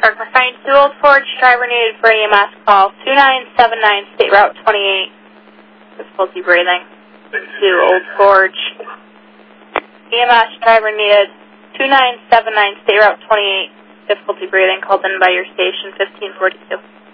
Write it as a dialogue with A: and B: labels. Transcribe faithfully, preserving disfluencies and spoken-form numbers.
A: Park Refined two Old Forge, driver needed for E M S call two nine seven nine, State Route twenty-eight. Difficulty breathing. To Old Forge. E M S driver needed two nine seven nine, State Route twenty-eight. Difficulty breathing, called in by your station fifteen forty-two.